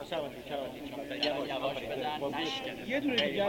یه دونه دیگه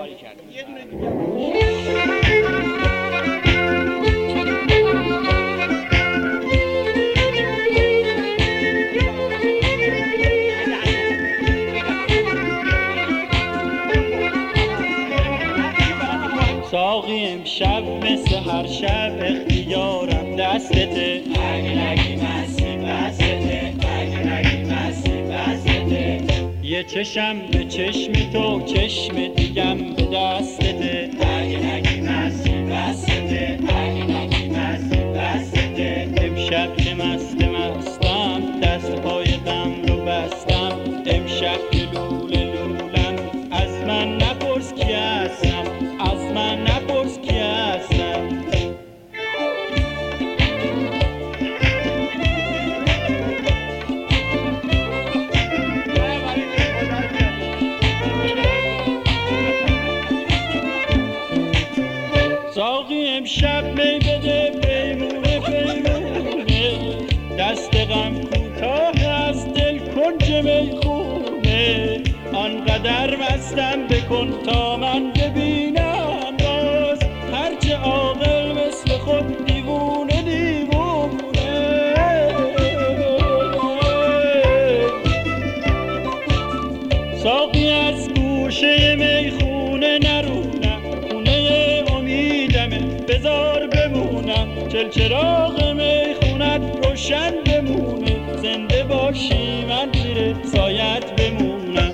ساقی امشب مثل هر شب اختیارم دستته، اگه نگی مستی بستته، اگه نگی مستی بستته. یه چشم به چشم تو چشم دیگم به دستته، اگه نگی مستی بستته، اگه نگی مستی بستته. امشب که مستم دست پای غم رو بستم، امشب که لوله لولم از من نپرس کی هستم، از من نپرس کی هستم. ساقی امشب می بده پیمونه پیمونه، دست غم کوتاه از دل کنج میخونه. آنقدر مستم بکن تا من ببینم باز، هرچه عاقل مثل خود دیوونه دیوونه. ساقی از گوشه میخونه نرونم، خونه امیدمه بذار بمونم. چراغ میخونت روشن بمونه، زنده باشی من زیر سایت بمونم.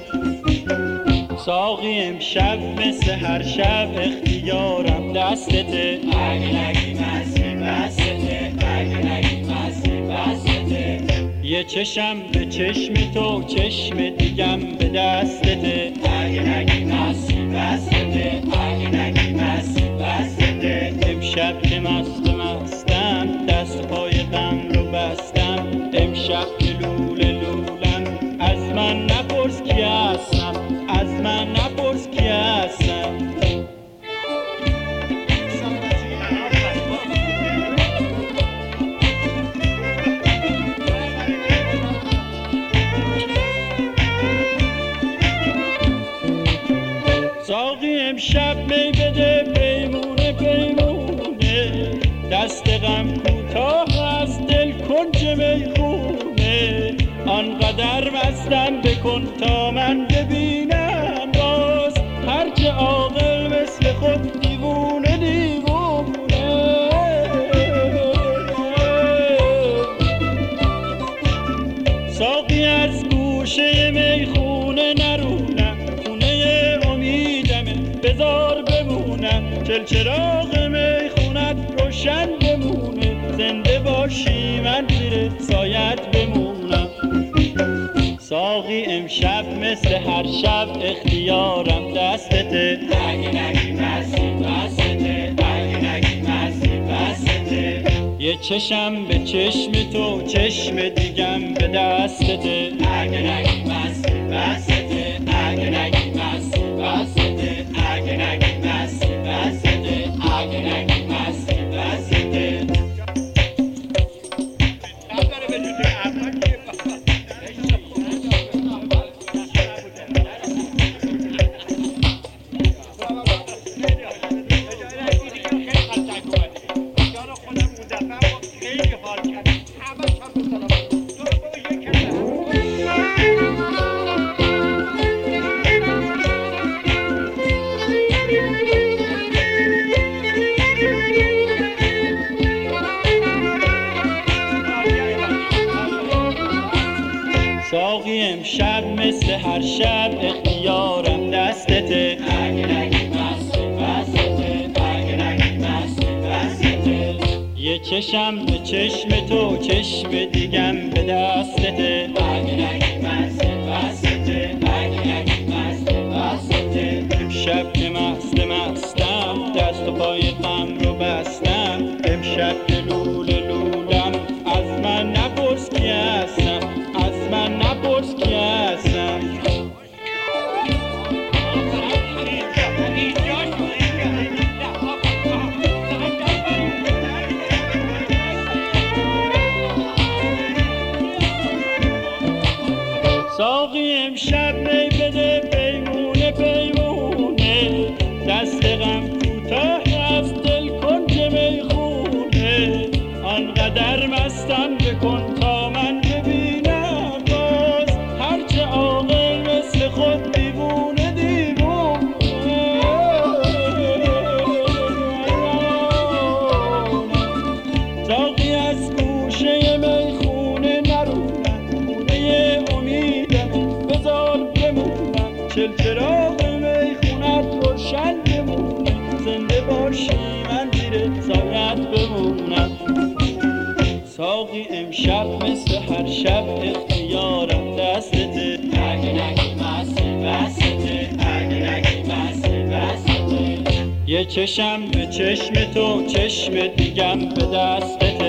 ساقی امشب مثل هر شب اختیارم دستته، اگه نگی مستی بستته، اگه نگی مستی بستته. یه چشم به چشم تو چشم دیگم به دستته، اگه نگی مستی بستته، اگه نگی مستی بستته. امشب که مستم دست پای غم رو بستم، امشب که لوله لولم از من نپرس کی هستم، از من نپرس کی هستم. ساقی امشب می بده پیمونه پیمونه، دست غم کوتاه از دل کنج میخونه. آنقدر مستم بکن تا من ببینم باز، هرچه عاقل مثل خود دیوونه دیوونه. ساقی از گوشه میخونه نرونم، خونه امیدمه بذار بمونم. چراغ میخونت روشن بمونه، زنده باشی من زیر سایت بمونم. ساقی امشب مثل هر شب اختیارم دستته، اگه نگی مستی بستته، اگه نگی مستی بستته. یه چشم به چشم تو چشم دیگم به دستته، اگه نگی مستی بستته، اگه نگی مستی بستته، اگه نگی مستی بستته، اگه نگی مستی بستته. ساقی امشب مثل هر شب اختیارم دستته، اگه نگی مستی بستته، اگه نگی مستی بستته. یه چشم به چشم تو چشم دیگم به دستته، اگه نگی مستی بستته، اگه نگی مستی بستته. امشب که مستم دست و پای غم رو بستم، امشب که لوله لولم از من نپرس کی هستم، از من نپرس کی هستم. امشب می بده پیمونه پیمونه، دست غم کوتاه از دل کنج میخونه، آنقدر مستم بکن تا من ببینم باز، هرچه عاقل مثل خود دیوونه دیوونه. ساقی از گوشه میخونه نرونم، خونه امیدم بذار بمونم، چل چراغ میخونت روشن بمونه، زنده باشی من زیر سایت بمونم. ساقی امشب مثل هر شب اختیارم دستته، اگه نگی مستی بسته، اگه نگی مستی بسته، یه چشم به چشم تو چشم دیگم به دستته.